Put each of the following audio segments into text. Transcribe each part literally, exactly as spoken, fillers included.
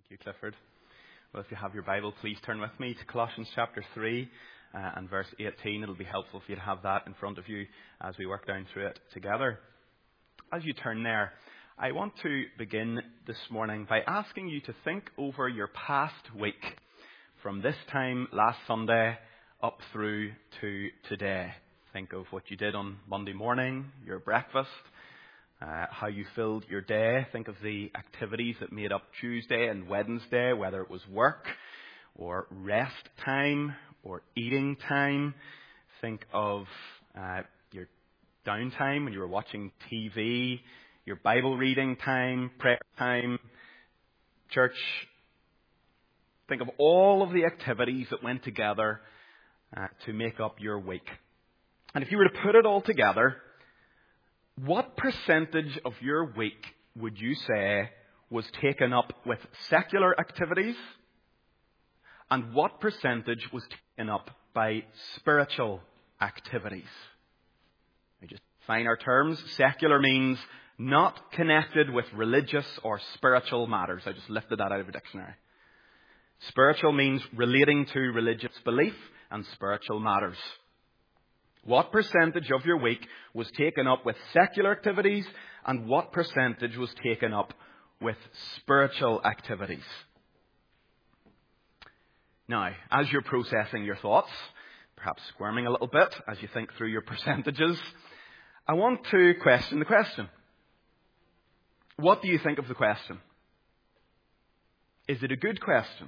Thank you, Clifford. Well, if you have your Bible, please turn with me to Colossians chapter three uh, and verse eighteen. It'll be helpful for you to have that in front of you as we work down through it together. As you turn there, I want to begin this morning by asking you to think over your past week from this time last Sunday up through to today. Think of what you did on Monday morning, your breakfast, Uh, how you filled your day. Think of the activities that made up Tuesday and Wednesday, whether it was work or rest time or eating time. Think of uh, your downtime when you were watching T V, your Bible reading time, prayer time, church. Think of all of the activities that went together uh, to make up your week. And if you were to put it all together, what percentage of your week would you say was taken up with secular activities? And what percentage was taken up by spiritual activities? We just define our terms. Secular means not connected with religious or spiritual matters. I just lifted that out of a dictionary. Spiritual means relating to religious belief and spiritual matters. What percentage of your week was taken up with secular activities and what percentage was taken up with spiritual activities? Now, as you're processing your thoughts, perhaps squirming a little bit as you think through your percentages, I want to question the question. What do you think of the question? Is it a good question?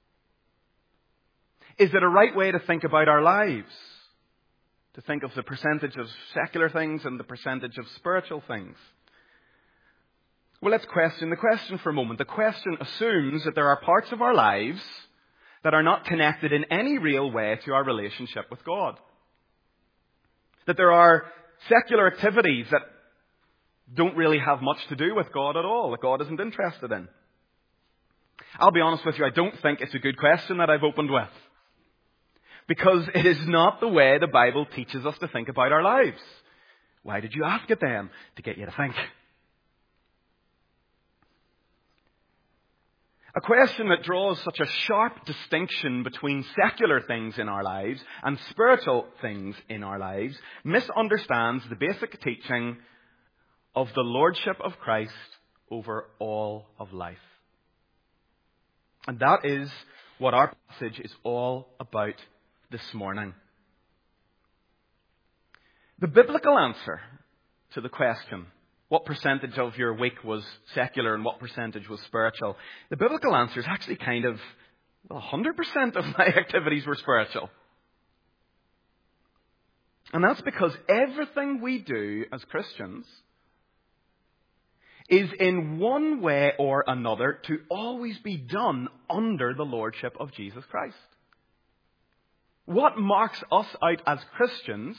Is it a right way to think about our lives? To think of the percentage of secular things and the percentage of spiritual things? Well, let's question the question for a moment. The question assumes that there are parts of our lives that are not connected in any real way to our relationship with God. That there are secular activities that don't really have much to do with God at all, that God isn't interested in. I'll be honest with you, I don't think it's a good question that I've opened with. Because it is not the way the Bible teaches us to think about our lives. Why did you ask it then? To get you to think. A question that draws such a sharp distinction between secular things in our lives and spiritual things in our lives misunderstands the basic teaching of the Lordship of Christ over all of life. And that is what our passage is all about this morning. The biblical answer to the question, what percentage of your week was secular and what percentage was spiritual? The biblical answer is actually kind of, well, one hundred percent of my activities were spiritual. And that's because everything we do as Christians is in one way or another to always be done under the lordship of Jesus Christ. What marks us out as Christians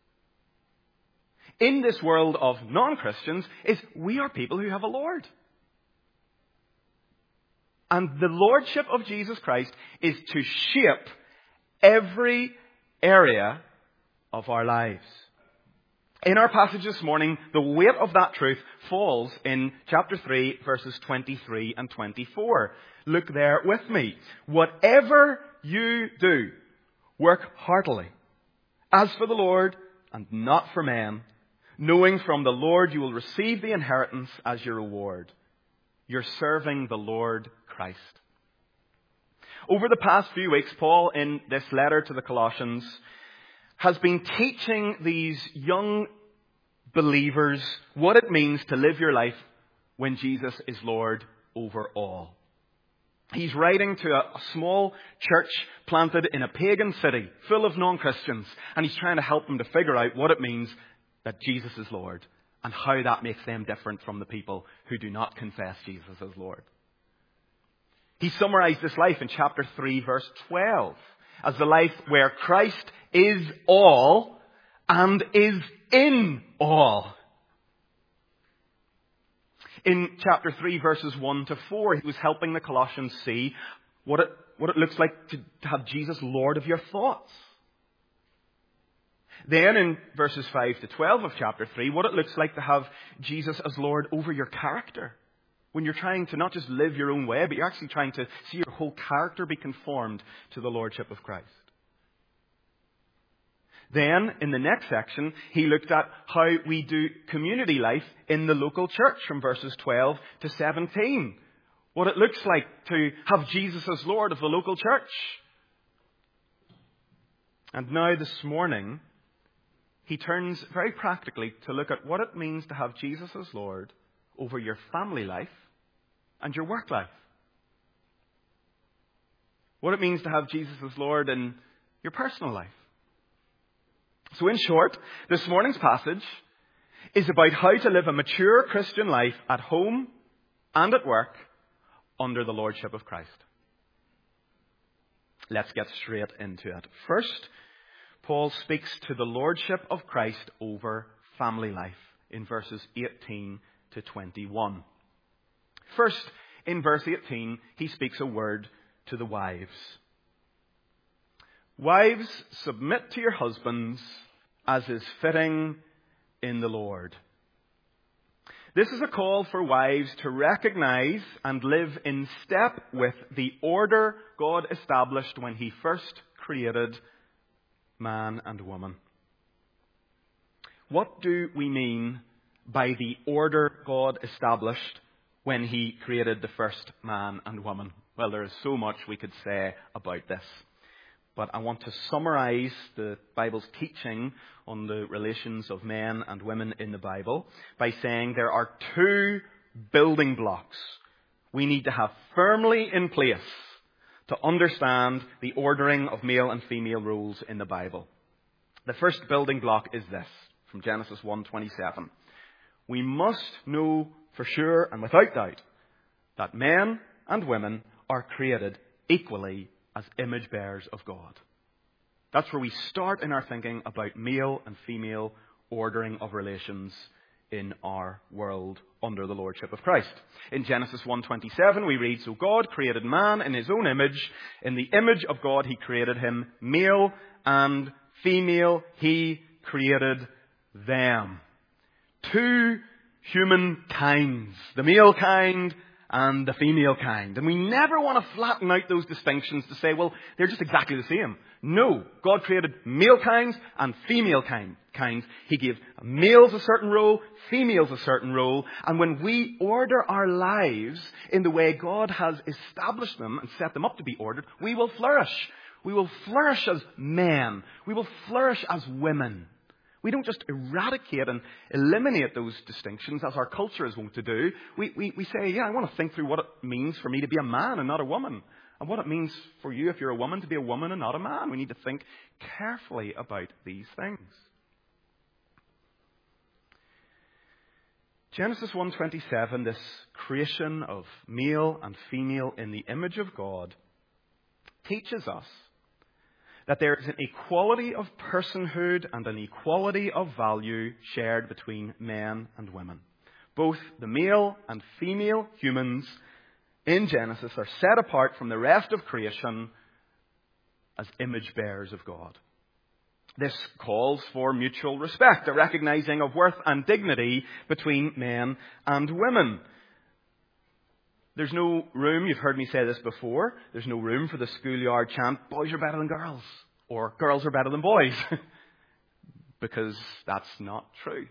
in this world of non-Christians is we are people who have a Lord. And the lordship of Jesus Christ is to shape every area of our lives. In our passage this morning, the weight of that truth falls in chapter three, verses twenty-three and twenty-four. Look there with me. Whatever you do, work heartily, as for the Lord and not for men, knowing from the Lord you will receive the inheritance as your reward. You're serving the Lord Christ. Over the past few weeks, Paul, in this letter to the Colossians, has been teaching these young believers what it means to live your life when Jesus is Lord over all. He's writing to a, a small church planted in a pagan city full of non-Christians. And he's trying to help them to figure out what it means that Jesus is Lord and how that makes them different from the people who do not confess Jesus as Lord. He summarized this life in chapter three, verse twelve, as the life where Christ is all and is in all. In chapter three, verses one to four, he was helping the Colossians see what it, what it looks like to, to have Jesus Lord of your thoughts. Then in verses five to twelve of chapter three, what it looks like to have Jesus as Lord over your character. When you're trying to not just live your own way, but you're actually trying to see your whole character be conformed to the Lordship of Christ. Then, in the next section, he looked at how we do community life in the local church from verses twelve to seventeen. What it looks like to have Jesus as Lord of the local church. And now this morning, he turns very practically to look at what it means to have Jesus as Lord over your family life and your work life. What it means to have Jesus as Lord in your personal life. So in short, this morning's passage is about how to live a mature Christian life at home and at work under the Lordship of Christ. Let's get straight into it. First, Paul speaks to the Lordship of Christ over family life in verses eighteen to twenty-one. First, in verse eighteen, he speaks a word to the wives. Wives, submit to your husbands as is fitting in the Lord. This is a call for wives to recognize and live in step with the order God established when he first created man and woman. What do we mean by the order God established when he created the first man and woman? Well, there is so much we could say about this. But I want to summarize the Bible's teaching on the relations of men and women in the Bible by saying there are two building blocks we need to have firmly in place to understand the ordering of male and female roles in the Bible. The first building block is this, from Genesis one twenty-seven. We must know for sure and without doubt that men and women are created equally as image bearers of God. That's where we start in our thinking about male and female ordering of relations in our world under the Lordship of Christ. In Genesis one twenty-seven we read, So God created man in his own image. In the image of God he created him. Male and female he created them. Two human kinds. The male kind and the female kind. And we never want to flatten out those distinctions to say, well, they're just exactly the same. No. God created male kinds and female kind, kinds. He gave males a certain role, females a certain role. And when we order our lives in the way God has established them and set them up to be ordered, we will flourish. We will flourish as men. We will flourish as women. We don't just eradicate and eliminate those distinctions as our culture is wont to do. We, we, we say, yeah, I want to think through what it means for me to be a man and not a woman. And what it means for you, if you're a woman, to be a woman and not a man. We need to think carefully about these things. Genesis one twenty-seven, this creation of male and female in the image of God, teaches us that there is an equality of personhood and an equality of value shared between men and women. Both the male and female humans in Genesis are set apart from the rest of creation as image bearers of God. This calls for mutual respect, a recognizing of worth and dignity between men and women. There's no room, you've heard me say this before, there's no room for the schoolyard chant, boys are better than girls, or girls are better than boys, because that's not true.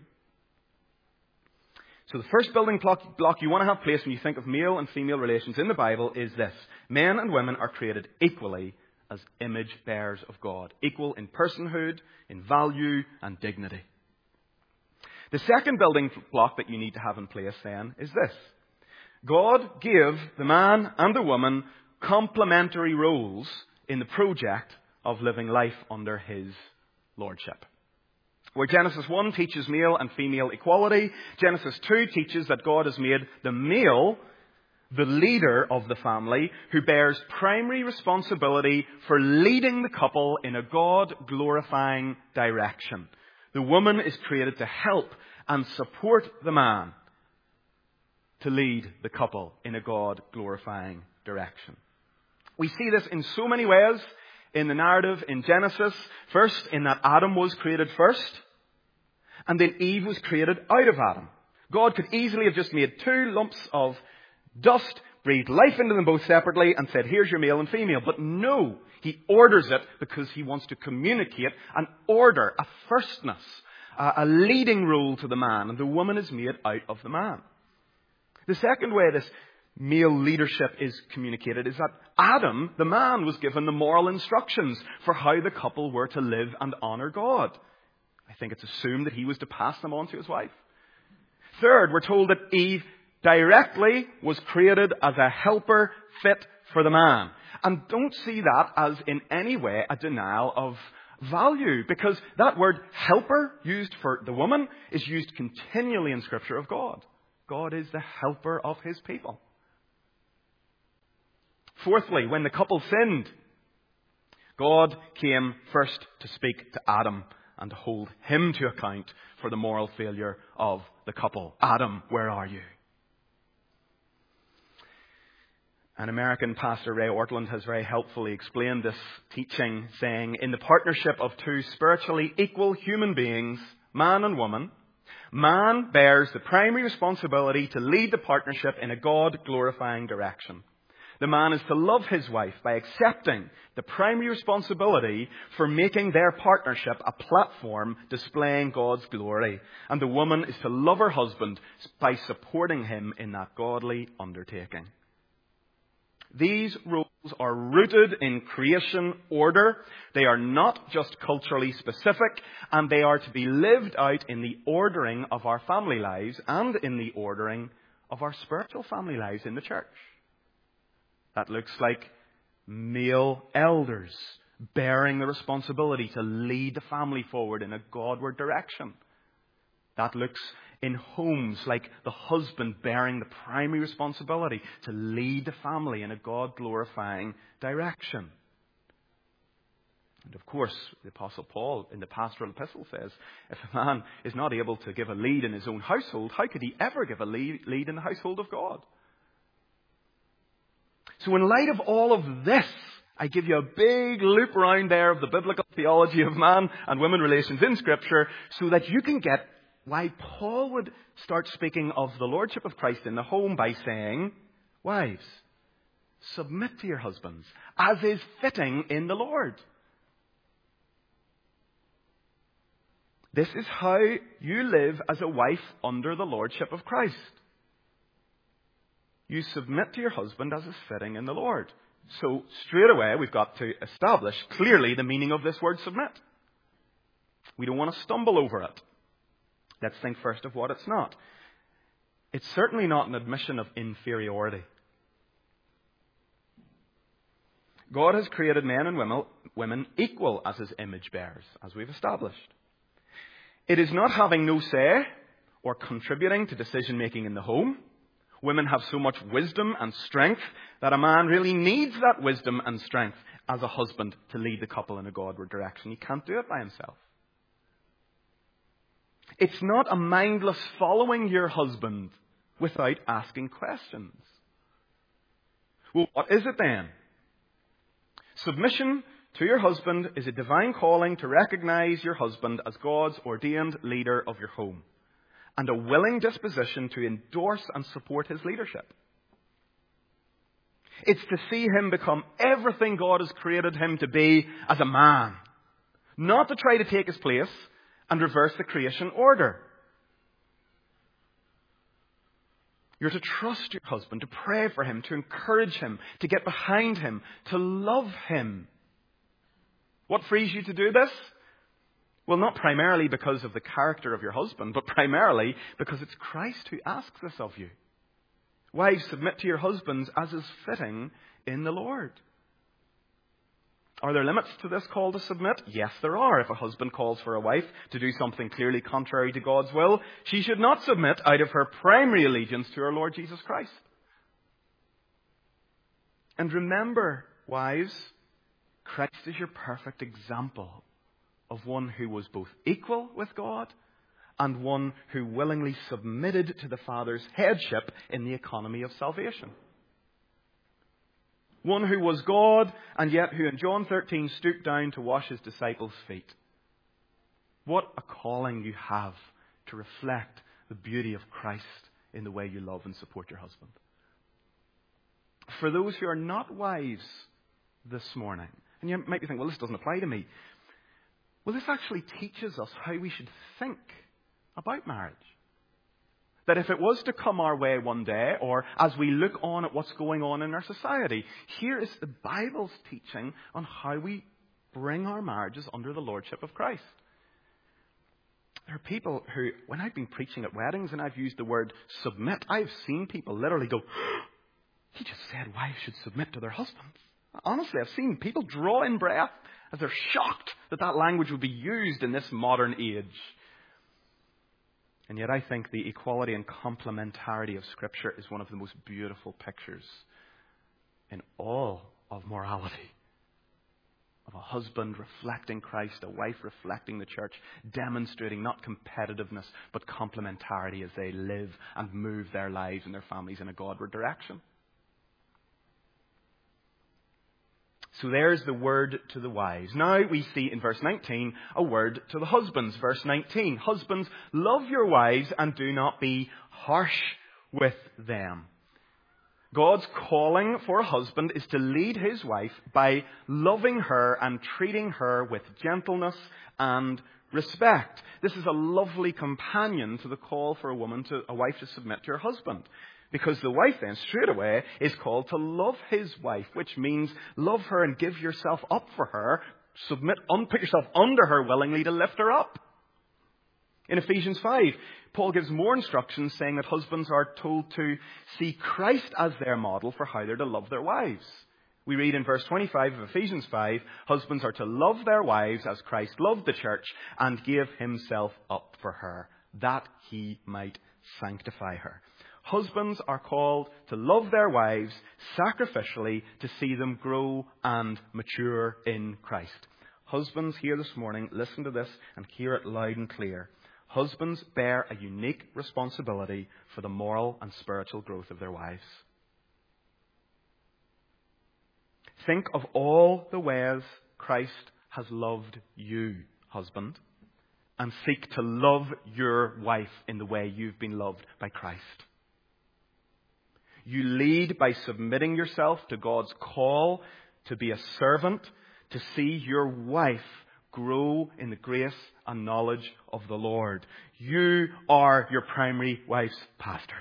So the first building block, block you want to have placed when you think of male and female relations in the Bible is this. Men and women are created equally as image bearers of God, equal in personhood, in value, and dignity. The second building block that you need to have in place then is this. God gave the man and the woman complementary roles in the project of living life under his lordship. Where Genesis one teaches male and female equality, Genesis two teaches that God has made the male the leader of the family who bears primary responsibility for leading the couple in a God-glorifying direction. The woman is created to help and support the man to lead the couple in a God-glorifying direction. We see this in so many ways in the narrative in Genesis. First, in that Adam was created first, and then Eve was created out of Adam. God could easily have just made two lumps of Dust breathed life into them both separately and said, here's your male and female. But no, he orders it because he wants to communicate an order, a firstness, a leading role to the man. And the woman is made out of the man. The second way this male leadership is communicated is that Adam, the man, was given the moral instructions for how the couple were to live and honor God. I think it's assumed that he was to pass them on to his wife. Third, we're told that Eve directly was created as a helper fit for the man. And don't see that as in any way a denial of value, because that word helper used for the woman is used continually in Scripture of God. God is the helper of his people. Fourthly, when the couple sinned, God came first to speak to Adam and to hold him to account for the moral failure of the couple. Adam, where are you? An American pastor, Ray Ortland, has very helpfully explained this teaching, saying, in the partnership of two spiritually equal human beings, man and woman, man bears the primary responsibility to lead the partnership in a God-glorifying direction. The man is to love his wife by accepting the primary responsibility for making their partnership a platform displaying God's glory. And the woman is to love her husband by supporting him in that godly undertaking. These rules are rooted in creation order. They are not just culturally specific, and they are to be lived out in the ordering of our family lives and in the ordering of our spiritual family lives in the church. That looks like male elders bearing the responsibility to lead the family forward in a Godward direction. That looks in homes like the husband bearing the primary responsibility to lead the family in a God-glorifying direction. And of course, the Apostle Paul in the pastoral epistle says, if a man is not able to give a lead in his own household, how could he ever give a lead, lead in the household of God? So in light of all of this, I give you a big loop around there of the biblical theology of man and women relations in Scripture so that you can get why Paul would start speaking of the lordship of Christ in the home by saying, wives, submit to your husbands as is fitting in the Lord. This is how you live as a wife under the lordship of Christ. You submit to your husband as is fitting in the Lord. So straight away we've got to establish clearly the meaning of this word submit. We don't want to stumble over it. Let's think first of what it's not. It's certainly not an admission of inferiority. God has created men and women, women equal as his image bearers, as we've established. It is not having no say or contributing to decision making in the home. Women have so much wisdom and strength that a man really needs that wisdom and strength as a husband to lead the couple in a Godward direction. He can't do it by himself. It's not a mindless following your husband without asking questions. Well, what is it then? Submission to your husband is a divine calling to recognize your husband as God's ordained leader of your home, and a willing disposition to endorse and support his leadership. It's to see him become everything God has created him to be as a man, not to try to take his place and reverse the creation order. You're to trust your husband, to pray for him, to encourage him, to get behind him, to love him. What frees you to do this? Well, not primarily because of the character of your husband, but primarily because it's Christ who asks this of you. Wives, submit to your husbands as is fitting in the Lord. Are there limits to this call to submit? Yes, there are. If a husband calls for a wife to do something clearly contrary to God's will, she should not submit out of her primary allegiance to our Lord Jesus Christ. And remember, wives, Christ is your perfect example of one who was both equal with God and one who willingly submitted to the Father's headship in the economy of salvation. One who was God, and yet who in John thirteen stooped down to wash his disciples' feet. What a calling you have to reflect the beauty of Christ in the way you love and support your husband. For those who are not wives this morning, and you might be thinking, well, this doesn't apply to me. Well, this actually teaches us how we should think about marriage. That if it was to come our way one day, or as we look on at what's going on in our society, here is the Bible's teaching on how we bring our marriages under the lordship of Christ. There are people who, when I've been preaching at weddings and I've used the word submit, I've seen people literally go, he just said wives should submit to their husbands. Honestly, I've seen people draw in breath as they're shocked that that language would be used in this modern age. And yet I think the equality and complementarity of Scripture is one of the most beautiful pictures in all of morality. Of a husband reflecting Christ, a wife reflecting the church, demonstrating not competitiveness but complementarity as they live and move their lives and their families in a Godward direction. So there's the word to the wives. Now we see in verse nineteen a word to the husbands. Verse nineteen, husbands, love your wives and do not be harsh with them. God's calling for a husband is to lead his wife by loving her and treating her with gentleness and respect. This is a lovely companion to the call for a woman, to a wife to submit to her husband. Because the wife then, straight away, is called to love his wife, which means love her and give yourself up for her. Submit, un, put yourself under her willingly to lift her up. In Ephesians five, Paul gives more instructions saying that husbands are told to see Christ as their model for how they're to love their wives. We read in verse twenty-five of Ephesians five, husbands are to love their wives as Christ loved the church and gave himself up for her, that he might sanctify her. Husbands are called to love their wives sacrificially to see them grow and mature in Christ. Husbands here this morning, listen to this and hear it loud and clear. Husbands bear a unique responsibility for the moral and spiritual growth of their wives. Think of all the ways Christ has loved you, husband, and seek to love your wife in the way you've been loved by Christ. You lead by submitting yourself to God's call to be a servant, to see your wife grow in the grace and knowledge of the Lord. You are your primary wife's pastor.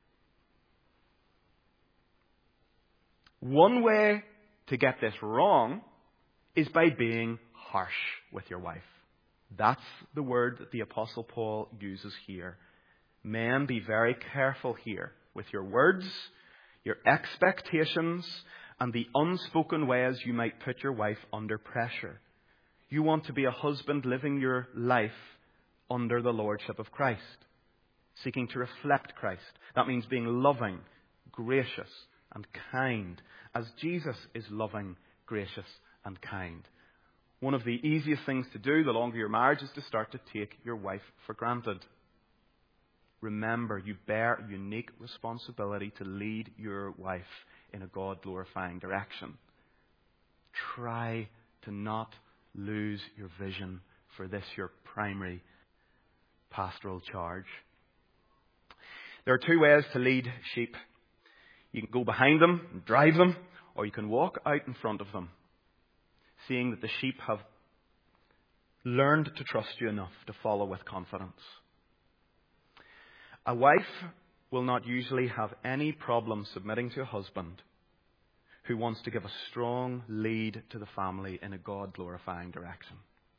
One way to get this wrong is by being harsh with your wife. That's the word that the Apostle Paul uses here. Men, be very careful here with your words, your expectations, and the unspoken ways you might put your wife under pressure. You want to be a husband living your life under the lordship of Christ, seeking to reflect Christ. That means being loving, gracious, and kind, as Jesus is loving, gracious, and kind. One of the easiest things to do the longer your marriage is to start to take your wife for granted. Remember, you bear a unique responsibility to lead your wife in a God-glorifying direction. Try to not lose your vision for this, your primary pastoral charge. There are two ways to lead sheep. You can go behind them and drive them, or you can walk out in front of them, seeing that the sheep have learned to trust you enough to follow with confidence. A wife will not usually have any problem submitting to a husband who wants to give a strong lead to the family in a God-glorifying direction.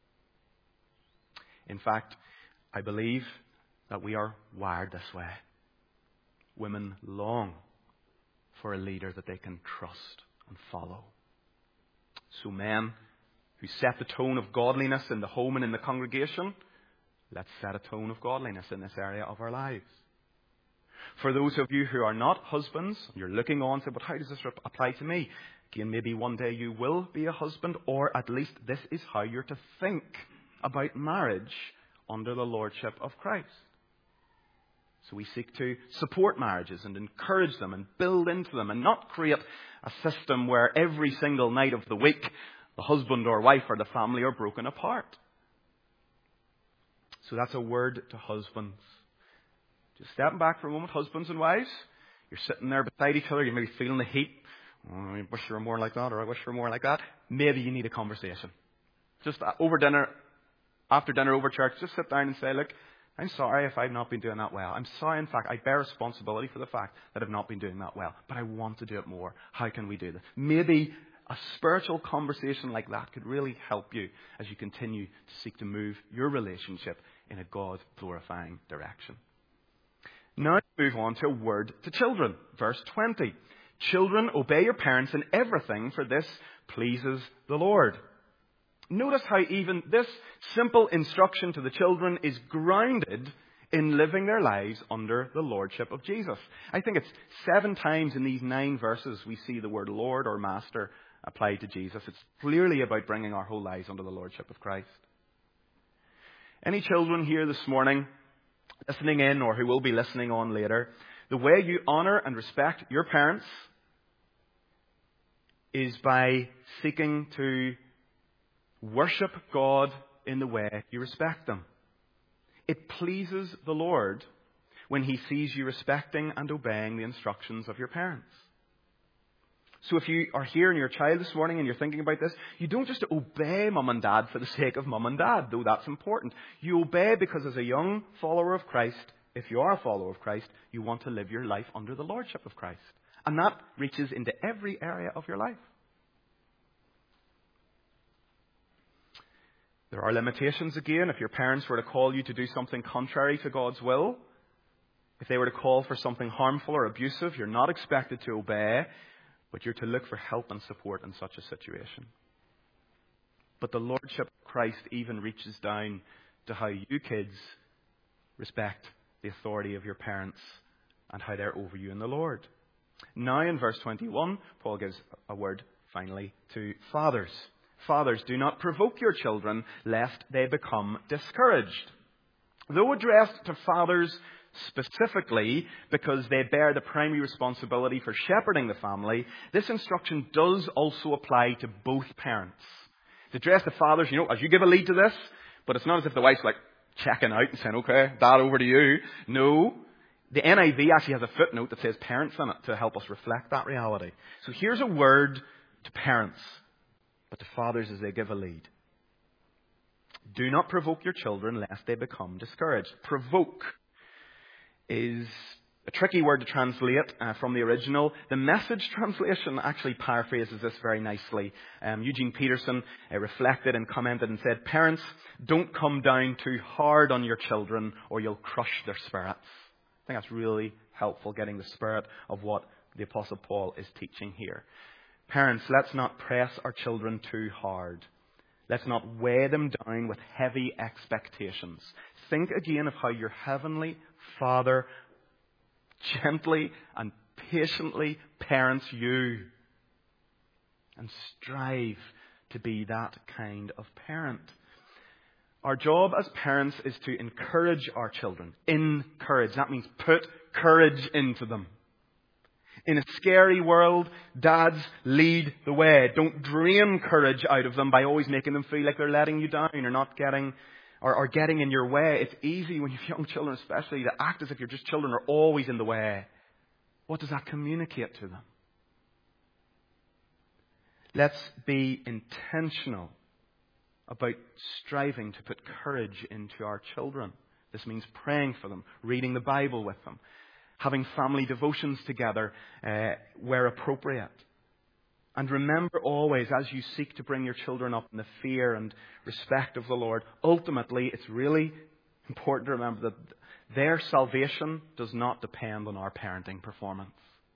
In fact, I believe that we are wired this way. Women long for a leader that they can trust and follow. So men who set the tone of godliness in the home and in the congregation, let's set a tone of godliness in this area of our lives. For those of you who are not husbands, you're looking on and say, but how does this apply to me? Again, maybe one day you will be a husband, or at least this is how you're to think about marriage under the lordship of Christ. So we seek to support marriages and encourage them and build into them, and not create a system where every single night of the week the husband or wife or the family are broken apart. So that's a word to husbands. Just stepping back for a moment, husbands and wives. You're sitting there beside each other. You may be feeling the heat oh, I wish you were more like that, or I wish you were more like that. Maybe you need a conversation. Just over dinner, after dinner over church, just sit down and say, look, I'm sorry if I've not been doing that well. I'm sorry, in fact, I bear responsibility for the fact that I've not been doing that well. But I want to do it more. How can we do this? Maybe a spiritual conversation like that could really help you as you continue to seek to move your relationship in a God-glorifying direction. Now move on to a word to children. Verse twenty. Children, obey your parents in everything, for this pleases the Lord. Notice how even this simple instruction to the children is grounded in living their lives under the lordship of Jesus. I think it's seven times in these nine verses we see the word Lord or Master applied to Jesus. It's clearly about bringing our whole lives under the lordship of Christ. Any children here this morning, listening in or who will be listening on later, the way you honour and respect your parents is by seeking to worship God in the way you respect them. It pleases the Lord when He sees you respecting and obeying the instructions of your parents. So if you are here and you're a child this morning and you're thinking about this, you don't just obey mum and dad for the sake of mum and dad, though that's important. You obey because as a young follower of Christ, if you are a follower of Christ, you want to live your life under the lordship of Christ. And that reaches into every area of your life. There are limitations again. If your parents were to call you to do something contrary to God's will, if they were to call for something harmful or abusive, you're not expected to obey, but you're to look for help and support in such a situation. But the lordship of Christ even reaches down to how you kids respect the authority of your parents and how they're over you in the Lord. Now in verse twenty-one, Paul gives a word finally to fathers. Fathers, do not provoke your children, lest they become discouraged. Though addressed to fathers specifically because they bear the primary responsibility for shepherding the family, this instruction does also apply to both parents. It's addressed to fathers, you know, as you give a lead to this, but it's not as if the wife's like checking out and saying, okay, Dad, over to you. No. The N I V actually has a footnote that says parents in it to help us reflect that reality. So here's a word to parents, but to fathers as they give a lead. Do not provoke your children lest they become discouraged. Provoke is a tricky word to translate uh, from the original. The Message translation actually paraphrases this very nicely. Um, Eugene Peterson uh, reflected and commented and said, parents, don't come down too hard on your children or you'll crush their spirits. I think that's really helpful, getting the spirit of what the Apostle Paul is teaching here. Parents, let's not press our children too hard. Let's not weigh them down with heavy expectations. Think again of how your heavenly Father gently and patiently parents you. And strive to be that kind of parent. Our job as parents is to encourage our children. Encourage. That means put courage into them. In a scary world, dads lead the way. Don't drain courage out of them by always making them feel like they're letting you down or not getting or, or getting in your way. It's easy when you have young children especially to act as if your just children are always in the way. What does that communicate to them? Let's be intentional about striving to put courage into our children. This means praying for them, reading the Bible with them, having family devotions together uh, where appropriate. And remember always, as you seek to bring your children up in the fear and respect of the Lord, ultimately it's really important to remember that their salvation does not depend on our parenting performance.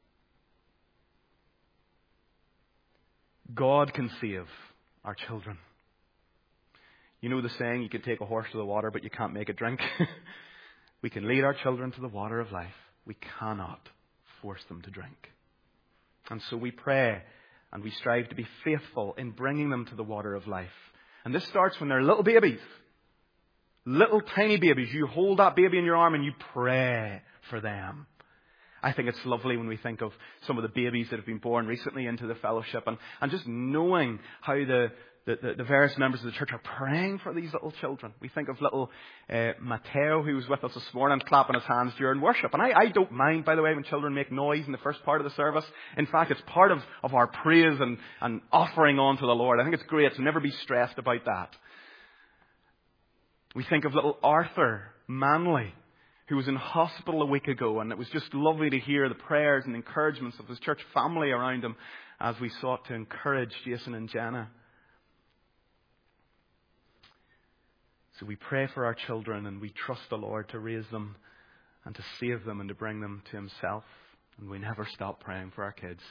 God can save our children. You know the saying, you can take a horse to the water, but you can't make it drink. We can lead our children to the water of life. We cannot force them to drink. And so we pray and we strive to be faithful in bringing them to the water of life. And this starts when they're little babies. Little tiny babies. You hold that baby in your arm and you pray for them. I think it's lovely when we think of some of the babies that have been born recently into the fellowship and, and just knowing how the, the, the, the various members of the church are praying for these little children. We think of little uh, Mateo, who was with us this morning, clapping his hands during worship. And I, I don't mind, by the way, when children make noise in the first part of the service. In fact, it's part of, of our praise and, and offering on to the Lord. I think it's great, so never be stressed about that. We think of little Arthur Manley, who was in hospital a week ago, and it was just lovely to hear the prayers and encouragements of his church family around him as we sought to encourage Jason and Jenna. So we pray for our children, and we trust the Lord to raise them and to save them and to bring them to Himself. And we never stop praying for our kids.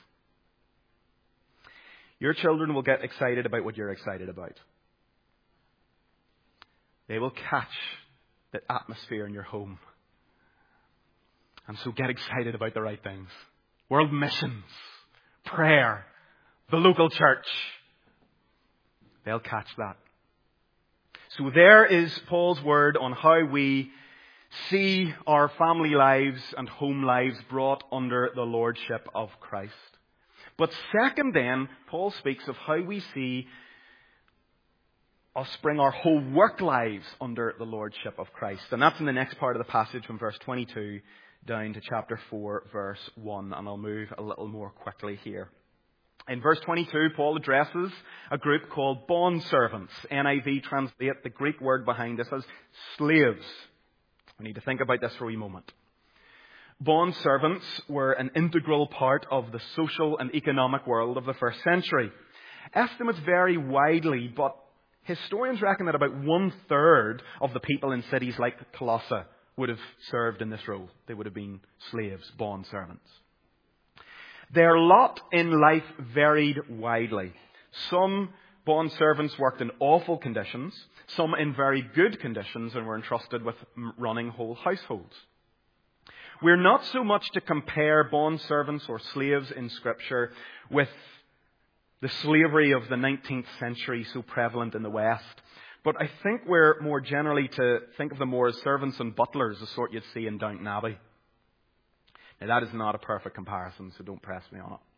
Your children will get excited about what you're excited about. They will catch the atmosphere in your home. And so get excited about the right things. World missions, prayer, the local church. They'll catch that. So there is Paul's word on how we see our family lives and home lives brought under the lordship of Christ. But second then, Paul speaks of how we see us bring our whole work lives under the lordship of Christ. And that's in the next part of the passage from verse twenty-two down to chapter four, verse one. And I'll move a little more quickly here. In verse twenty-two, Paul addresses a group called bondservants. N I V translate the Greek word behind this as slaves. We need to think about this for a wee moment. Bondservants were an integral part of the social and economic world of the first century. Estimates vary widely, but historians reckon that about one-third of the people in cities like Colossae would have served in this role. They would have been slaves, bondservants. Their lot in life varied widely. Some bondservants worked in awful conditions, some in very good conditions, and were entrusted with running whole households. We're not so much to compare bondservants or slaves in Scripture with the slavery of the nineteenth century so prevalent in the West. But I think we're more generally to think of them more as servants and butlers, the sort you'd see in Downton Abbey. Now, that is not a perfect comparison, so don't press me on it.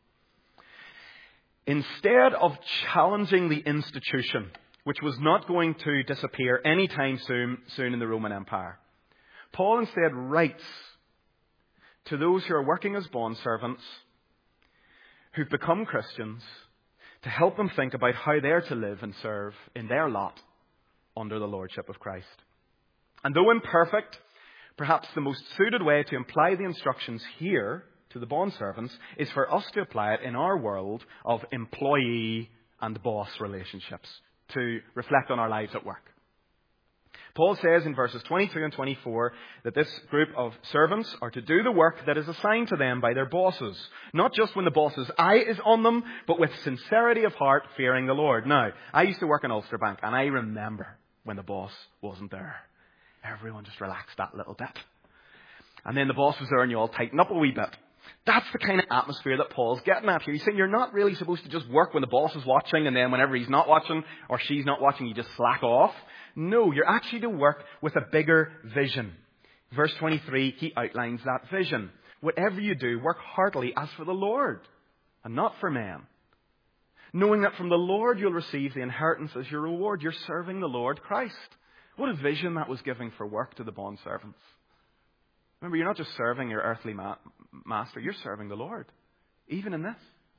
Instead of challenging the institution, which was not going to disappear anytime soon, soon in the Roman Empire, Paul instead writes to those who are working as bondservants, who've become Christians, to help them think about how they're to live and serve in their lot under the lordship of Christ. And though imperfect, perhaps the most suited way to apply the instructions here to the bondservants is for us to apply it in our world of employee and boss relationships, to reflect on our lives at work. Paul says in verses twenty-two and twenty-four that this group of servants are to do the work that is assigned to them by their bosses, not just when the boss's eye is on them, but with sincerity of heart, fearing the Lord. Now, I used to work in Ulster Bank, and I remember when the boss wasn't there. Everyone just relaxed that little bit. And then the boss was there and you all tighten up a wee bit. That's the kind of atmosphere that Paul's getting at here. He's saying you're not really supposed to just work when the boss is watching, and then whenever he's not watching or she's not watching, you just slack off. No, you're actually to work with a bigger vision. Verse twenty-three, he outlines that vision. Whatever you do, work heartily as for the Lord and not for men, knowing that from the Lord you'll receive the inheritance as your reward. You're serving the Lord Christ. What a vision that was giving for work to the bondservants. Remember, you're not just serving your earthly ma- master, you're serving the Lord, even in this.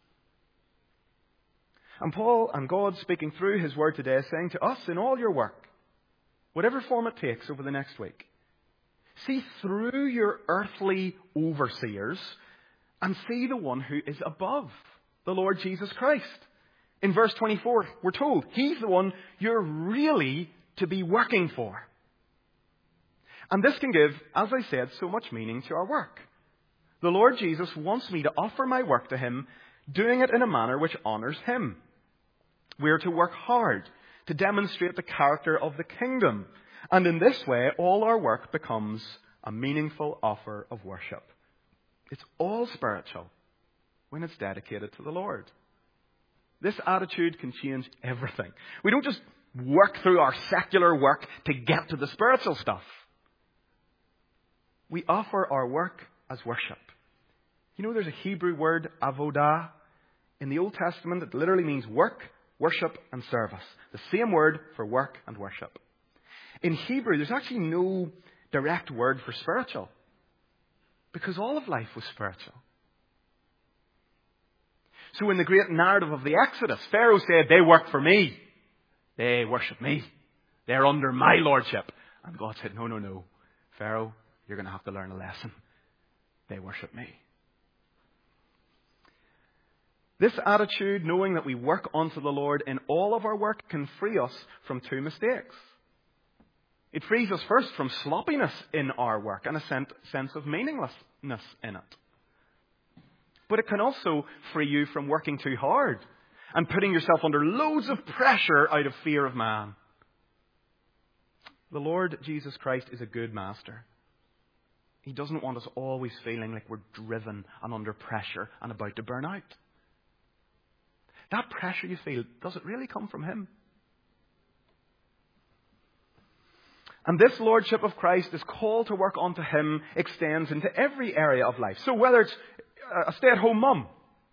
And Paul and God, speaking through His word today, is saying to us, in all your work, whatever form it takes over the next week, see through your earthly overseers and see the one who is above, the Lord Jesus Christ. In verse twenty-four, we're told He's the one you're really to be working for. And this can give, as I said, so much meaning to our work. The Lord Jesus wants me to offer my work to Him, doing it in a manner which honours Him. We are to work hard to demonstrate the character of the kingdom. And in this way, all our work becomes a meaningful offer of worship. It's all spiritual when it's dedicated to the Lord. This attitude can change everything. We don't just work through our secular work to get to the spiritual stuff. We offer our work as worship. You know, there's a Hebrew word, avodah, in the Old Testament that literally means work, Worship and service. The same word for work and worship. In Hebrew, there's actually no direct word for spiritual, because all of life was spiritual. So in the great narrative of the Exodus, Pharaoh said, they work for me. They worship me. They're under my lordship. And God said, no, no, no. Pharaoh, you're going to have to learn a lesson. They worship me. This attitude, knowing that we work unto the Lord in all of our work, can free us from two mistakes. It frees us first from sloppiness in our work and a sense of meaninglessness in it. But it can also free you from working too hard and putting yourself under loads of pressure out of fear of man. The Lord Jesus Christ is a good master. He doesn't want us always feeling like we're driven and under pressure and about to burn out. That pressure you feel, does it really come from Him? And this Lordship of Christ, this call to work unto Him, extends into every area of life. So whether it's a stay-at-home mum,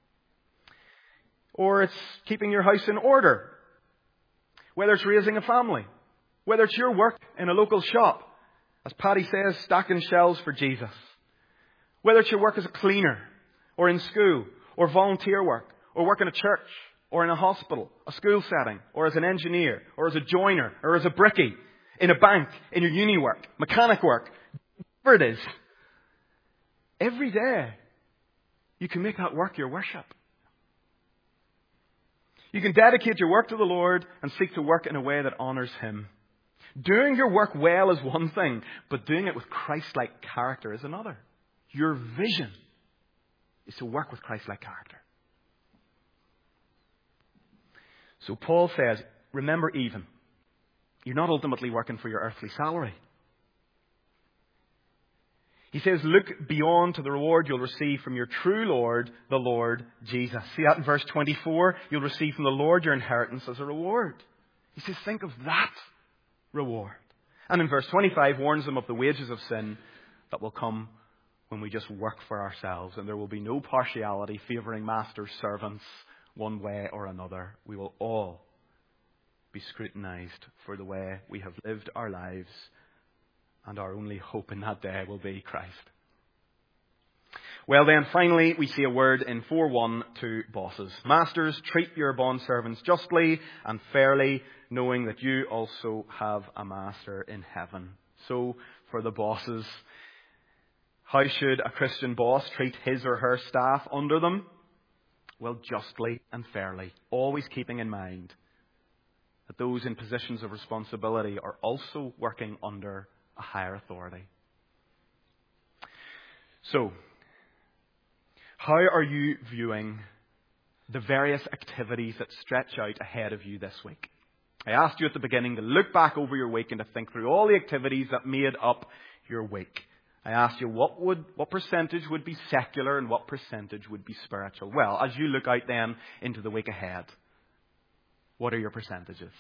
or it's keeping your house in order, whether it's raising a family, whether it's your work in a local shop, as Paddy says, stacking shelves for Jesus, whether it's your work as a cleaner, or in school, or volunteer work, or work in a church, or in a hospital, a school setting, or as an engineer, or as a joiner, or as a brickie, in a bank, in your uni work, mechanic work, whatever it is. Every day, you can make that work your worship. You can dedicate your work to the Lord and seek to work in a way that honours Him. Doing your work well is one thing, but doing it with Christ-like character is another. Your vision is to work with Christ-like character. So Paul says, remember even, you're not ultimately working for your earthly salary. He says, look beyond to the reward you'll receive from your true Lord, the Lord Jesus. See that in verse twenty-four? You'll receive from the Lord your inheritance as a reward. He says, think of that reward. And in verse twenty-five, warns them of the wages of sin that will come when we just work for ourselves. And there will be no partiality favouring masters, servants, one way or another. We will all be scrutinised for the way we have lived our lives, and our only hope in that day will be Christ. Well then, finally, we see a word in four one to bosses. Masters, treat your bondservants justly and fairly, knowing that you also have a master in heaven. So, for the bosses, how should a Christian boss treat his or her staff under them? Well, justly and fairly, always keeping in mind that those in positions of responsibility are also working under a higher authority. So, how are you viewing the various activities that stretch out ahead of you this week? I asked you at the beginning to look back over your week and to think through all the activities that made up your week. I asked you what would, what percentage would be secular and what percentage would be spiritual. Well, as you look out then into the week ahead, what are your percentages?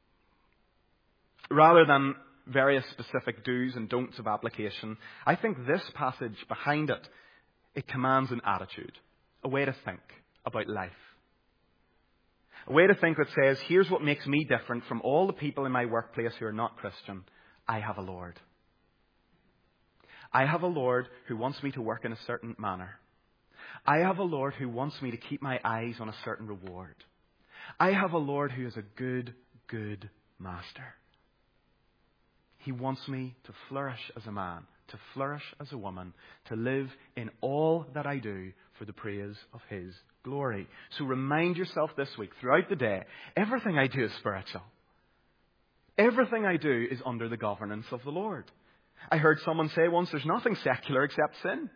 Rather than various specific do's and don'ts of application, I think this passage behind it, it commands an attitude, a way to think about life. A way to think that says, here's what makes me different from all the people in my workplace who are not Christian. I have a Lord. I have a Lord who wants me to work in a certain manner. I have a Lord who wants me to keep my eyes on a certain reward. I have a Lord who is a good, good master. He wants me to flourish as a man, to flourish as a woman, to live in all that I do for the praise of His glory. So remind yourself this week, throughout the day, everything I do is spiritual. Everything I do is under the governance of the Lord. I heard someone say once, there's nothing secular except sin.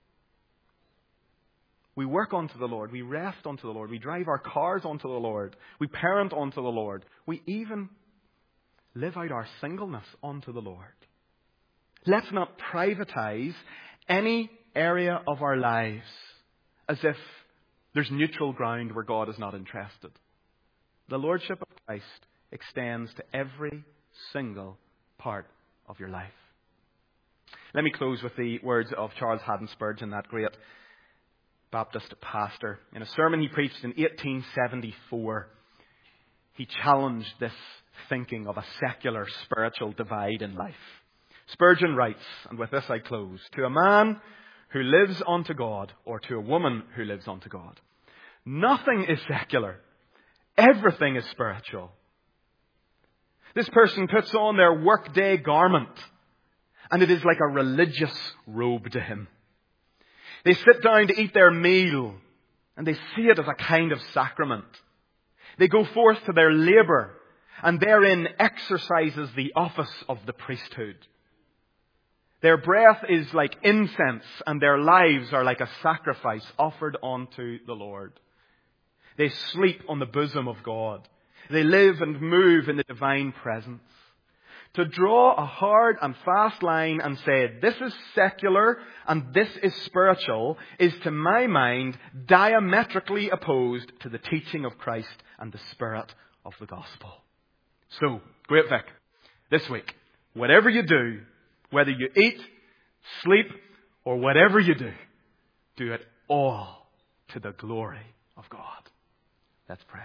We work unto the Lord. We rest unto the Lord. We drive our cars unto the Lord. We parent unto the Lord. We even live out our singleness unto the Lord. Let's not privatize any area of our lives as if there's neutral ground where God is not interested. The Lordship of Christ extends to every single part of your life. Let me close with the words of Charles Haddon Spurgeon, that great Baptist pastor. In a sermon he preached in eighteen seventy-four, he challenged this thinking of a secular spiritual divide in life. Spurgeon writes, and with this I close, to a man who lives unto God, or to a woman who lives unto God, nothing is secular. Everything is spiritual. This person puts on their workday garment, and it is like a religious robe to him. They sit down to eat their meal, and they see it as a kind of sacrament. They go forth to their labour, and therein exercises the office of the priesthood. Their breath is like incense, and their lives are like a sacrifice offered unto the Lord. They sleep on the bosom of God. They live and move in the divine presence. To draw a hard and fast line and say, this is secular and this is spiritual, is to my mind diametrically opposed to the teaching of Christ and the spirit of the gospel. So, Great Vic, this week, whatever you do, whether you eat, sleep, or whatever you do, do it all to the glory of God. Let's pray.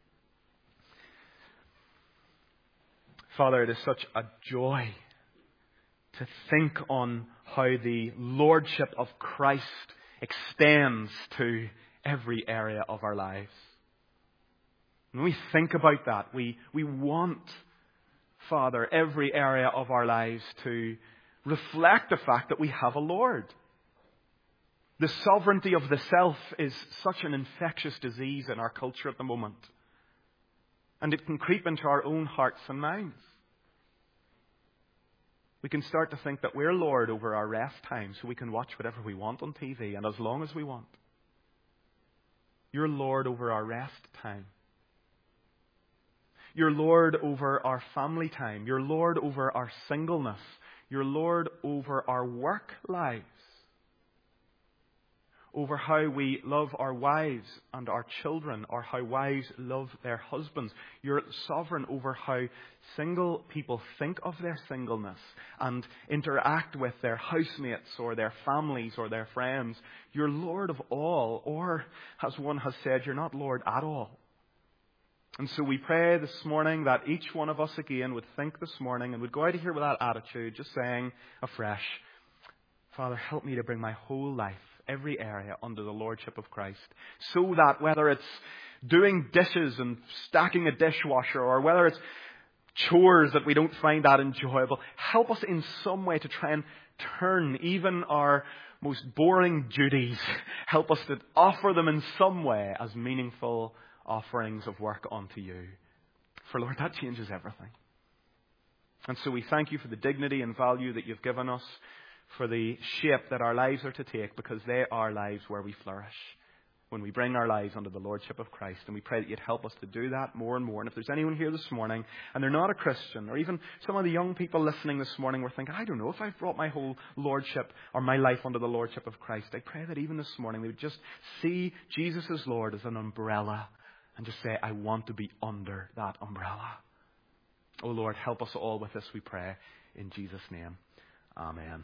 Father, it is such a joy to think on how the Lordship of Christ extends to every area of our lives. When we think about that, we, we want, Father, every area of our lives to reflect the fact that we have a Lord. The sovereignty of the self is such an infectious disease in our culture at the moment. And it can creep into our own hearts and minds. We can start to think that we're Lord over our rest time, so we can watch whatever we want on T V and as long as we want. You're Lord over our rest time. You're Lord over our family time. You're Lord over our singleness. You're Lord over our work lives. Over how we love our wives and our children, or how wives love their husbands. You're sovereign over how single people think of their singleness and interact with their housemates or their families or their friends. You're Lord of all, or as one has said, you're not Lord at all. And so we pray this morning that each one of us again would think this morning and would go out of here with that attitude, just saying afresh, Father, help me to bring my whole life, every area, under the Lordship of Christ. So that whether it's doing dishes and stacking a dishwasher, or whether it's chores that we don't find that enjoyable, help us in some way to try and turn even our most boring duties, help us to offer them in some way as meaningful offerings of work unto you. For Lord, that changes everything. And so we thank you for the dignity and value that you've given us, for the shape that our lives are to take, because they are lives where we flourish when we bring our lives under the Lordship of Christ. And we pray that you'd help us to do that more and more. And if there's anyone here this morning and they're not a Christian, or even some of the young people listening this morning were thinking, I don't know if I've brought my whole Lordship or my life under the Lordship of Christ, I pray that even this morning they would just see Jesus as Lord as an umbrella and just say, I want to be under that umbrella. Oh Lord, help us all with this, we pray, in Jesus' name. Amen.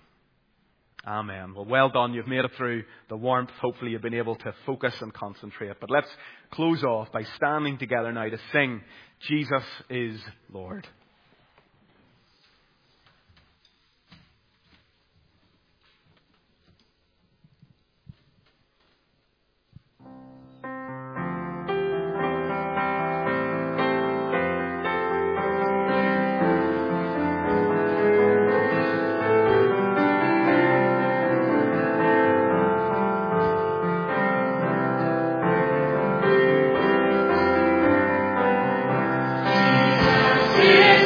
Amen. Well, well done. You've made it through the warmth. Hopefully you've been able to focus and concentrate. But let's close off by standing together now to sing, Jesus is Lord. Yeah.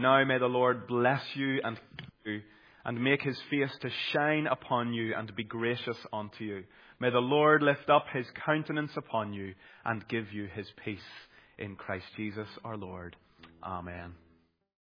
now may the Lord bless you and keep you, and make his face to shine upon you and be gracious unto you. May the Lord lift up his countenance upon you and give you his peace. In Christ Jesus our Lord. Amen.